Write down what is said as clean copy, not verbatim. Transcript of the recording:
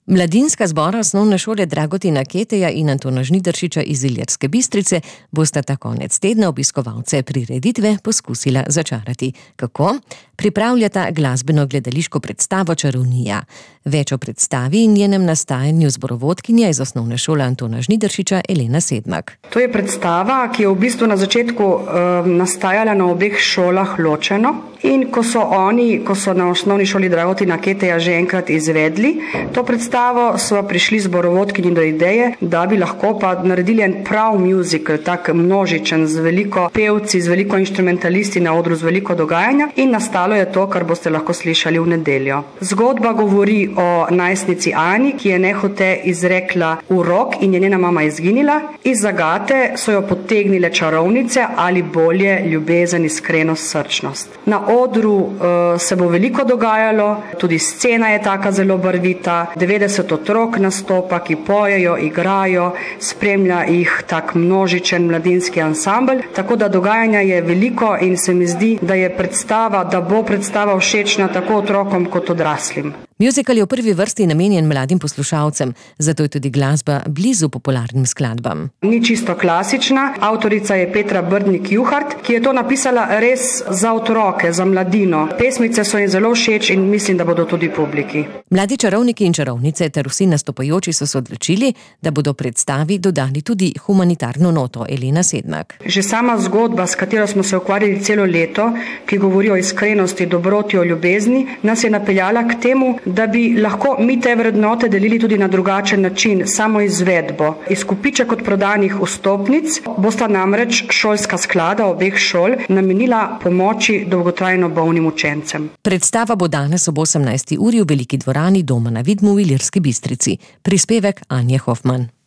Mladinska zbora osnovne šole Dragotina Keteja in Antona Žnidaršiča iz Ilirske Bistrice bosta ta konec tedna obiskovalce prireditve poskusila začarati. Kako? Pripravljata glasbeno-gledališko predstavo Čarovnija. Več o predstavi in njenem nastajanju zborovodkinja iz osnovne šole Antona Žnidaršiča Elena Sedmak. To je predstava, ki je v bistvu na začetku nastajala na obeh šolah ločeno. In ko so na osnovni šoli Dragotina Keteja že enkrat izvedli to predstavo, so prišli zborovodkinji do ideje, da bi lahko pa naredili en prav musical, tak množičen, z veliko pevci, z veliko inštrumentalisti na odru, z veliko dogajanja, in nastalo je to, kar boste lahko slišali v nedeljo. Zgodba govori o najstnici Ani, ki je nehote izrekla urok in je njena mama izginila. Iz zagate so jo potegnile čarovnice, ali bolje ljubezen, iskrenost, srčnost. Na odru se bo veliko dogajalo, tudi scena je taka zelo barvita, 90 otrok nastopa, ki pojejo, igrajo, spremlja jih tak množičen mladinski ansambel, tako da dogajanja je veliko in se mi zdi, da bo predstava všečna tako otrokom kot odraslim. Musical je v prvi vrsti namenjen mladim poslušalcem, zato je tudi glasba blizu popularnim skladbam. Ni čisto klasična, avtorica je Petra Brdnik-Juhart, ki je to napisala res za otroke, za mladino. Pesmice so jim zelo všeč in mislim, da bodo tudi publiki. Mladi čarovniki in čarovnice ter vsi nastopajoči so se odločili, da bodo predstavi dodali tudi humanitarno noto. Elena Sedmak. Že sama zgodba, s katero smo se ukvarjali celo leto, ki govori o iskrenosti, dobroti, o ljubezni, nas je napeljala k temu, da bi lahko mi te vrednote delili tudi na drugačen način, samo izvedbo. Izkupiček od prodanih vstopnic bosta namreč šolska sklada obeh šol namenila pomoči dolgotrajno bolnim učencem. Predstava bo danes ob 18. uri v veliki dvorani Doma na Vidmu v Ilirski Bistrici. Prispevek Anje Hofman.